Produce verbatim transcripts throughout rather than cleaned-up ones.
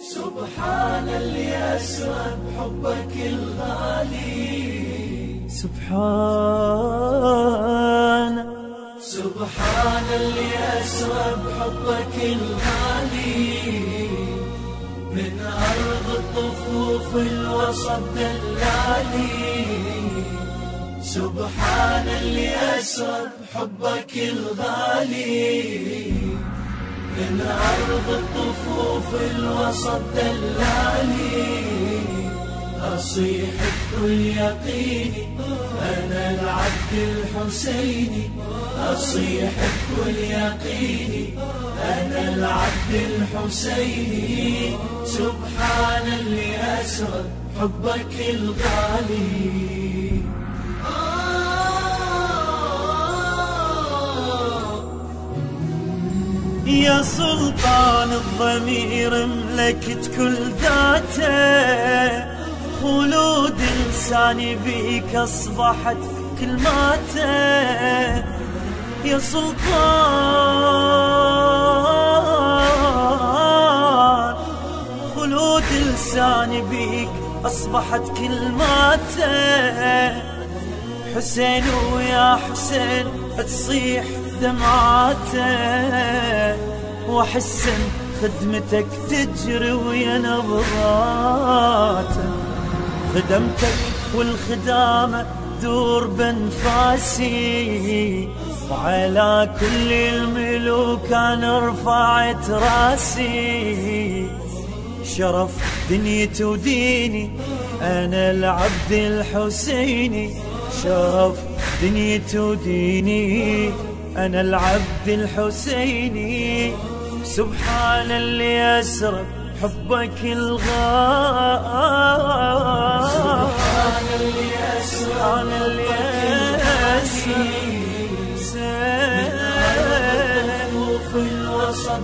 سبحان اللي أسرى بحبك الغالي. سبحان سبحان اللي أسرى بحبك الغالي، من أرض الطفوف الوسط دلالي. سبحان اللي أسرى بحبك الغالي، من أرض الطفوف الوسط دلالي. أصيح بكل يقيني أنا العبد الحسيني، أصيح بكل يقيني أنا العبد الحسيني. سبحان اللي أسرى حبك الغالي. يا سلطان الضمير ملكت كل ذاته، خلود لساني بيك أصبحت كلماته. يا سلطان خلود لساني بيك أصبحت كلماته. حسين ويا حسين تصيح دمعاته، واحس خدمتك تجري ويا نبضاته. خدمتك والخدامة دور بنفاسي، وعلى كل الملوك أنا رفعت راسي. شرف دنيتي وديني أنا العبد الحسيني، شرف دنيتي وديني أنا العبد الحسيني. سبحان اللي أسرى حبك الغالي. سبحان اللي أسرى في الوسط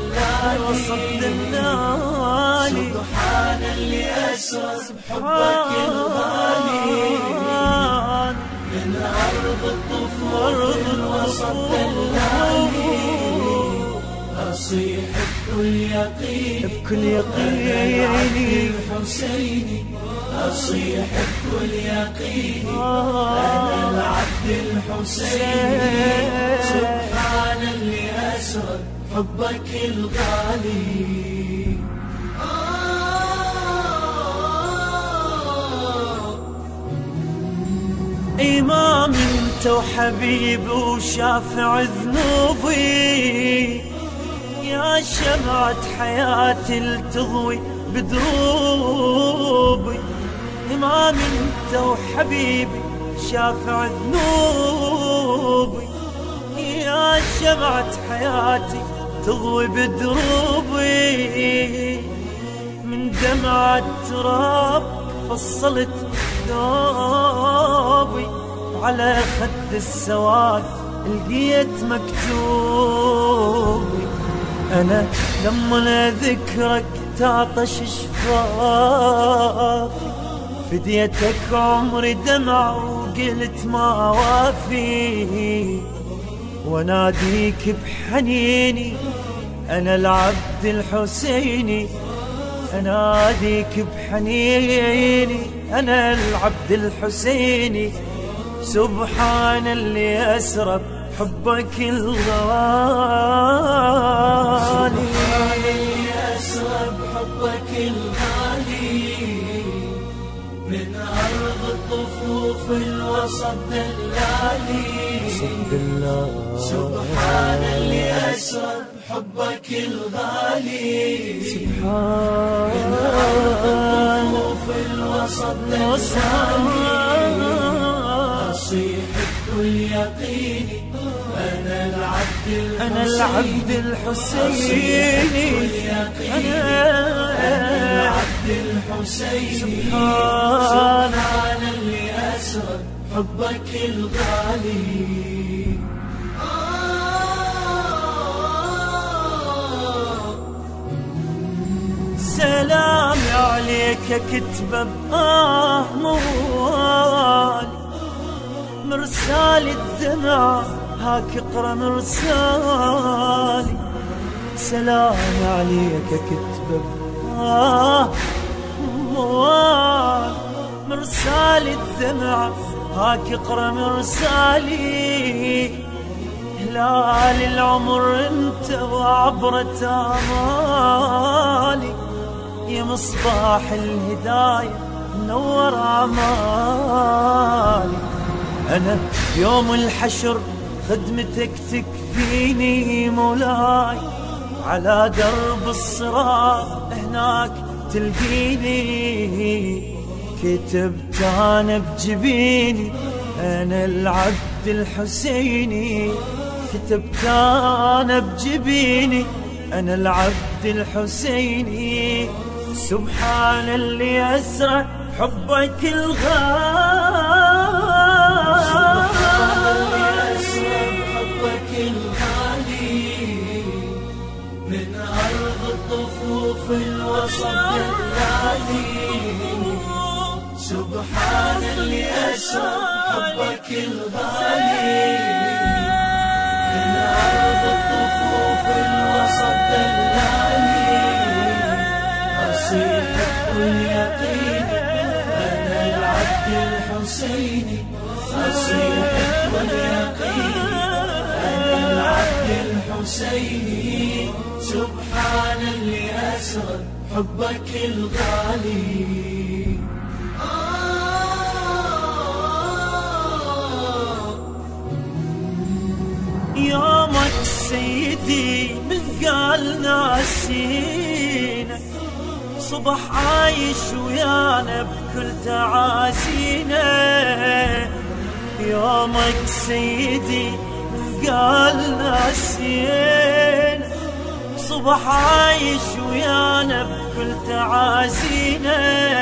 دلالي. سبحان اللي أسرى بحبك الغالي، من أرض الطفوف الوسط دلالي. أصيح بكل يقين بكل يقيني الحسيني، أصيح بكل يقيني أنا العبد الحسيني. سبحان اللي أسرى حبك الغالي. إمام انت وحبيب وشافع ذنوبي، يا شمعة حياتي التضوي بدروبي. إمام انت وحبيبي شافع ذنوبي، يا شمعة حياتي تضوي بدروبي. من دمعة تراب فصلت ثوبي، على خد السواد لقيت مكتوبي. أنا لما ذكرك تعطش شفافي، فديتك عمري دمع وقلت ما وافي. وناديك بحنيني أنا العبد الحسيني، أناديك بحنيني أنا العبد الحسيني. سبحان اللي أسرى بحبك الغالي. سبحان اللي أسرى بحبك الغالي، من أرض الطفوف الوسط دلالي. سبحان اللي أسرى بحبك الغالي، من أرض الطفوف الوسط دلالي. أصيح بكل يقيني أنا العبد أنا العبد الحسيني، أنا العبد الحسيني. سبحان اللي أسرى حبك الغالي. سلامي عليك كتبه بآه موالي، مرسالي الدمع هاك اقرا مرسالي. سلامي عليك كتبه آه موال مرسال الدمع هاك اقرا مرسالي، هلال العمر انت وعبرة امالي، يا مصباح الهداية نور اعمالي. انا يوم الحشر خدمتك تكفيني مولاي، على درب الصراط هناك تلقيني، كتبت انا بجبيني انا العبد الحسيني، كتبت انا بجبيني انا العبد الحسيني. سبحان اللي اسرى حبك الغالي، من أرض الطفوف الوسط دلالي. سبحان اللي أسرى حبك الغالي، من أرض الطفوف الوسط دلالي. أصيح بكل يقين أنا العبد الحسيني، أصيح بكل يقين أنا العبد الحسيني. سبحان اللي أسرى حبك الغالي. يومك سيدي من قال ناسينا، صبح عايش ويانا بكل تعاسينا. يومك سيدي من قال ناسينا، صبح عايش ويانا بكل تعاسينا.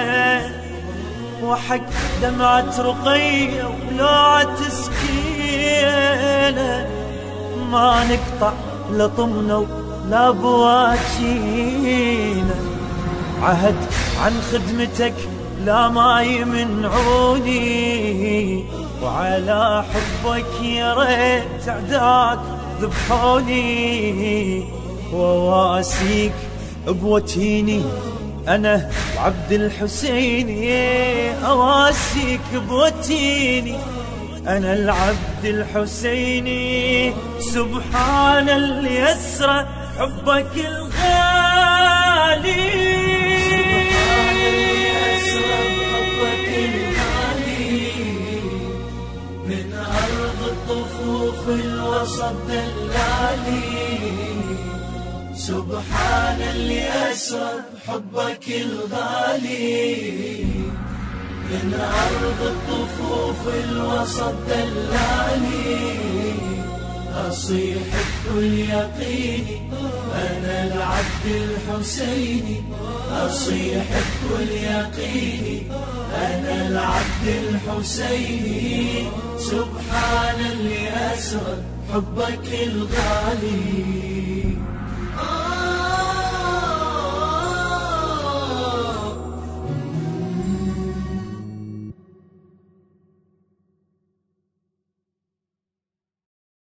وحق دمعة رقية ولوعة سكينة، ما نقطع لا طمنا ولا بواجينا. عهد عن خدمتك لا ما يمنعوني، وعلى حبك يا ريت عداك ذبحوني. وواسيك بوتيني أنا وعبد الحسيني، أواسيك بوتيني أنا العبد الحسيني. سبحان اللي أسرى حبك الغالي، سبحان اللي أسرى بحبك الغالي، من أرض الطفوف الوسط دلالي. سبحان اللي أسرى بحبك الغالي، من أرض الطفوف الوسط دلالي. أصيح بكل يقيني أنا العبد الحسيني، أصيح بكل يقيني أنا العبد الحسيني. سبحان اللي أسرى حبك الغالي.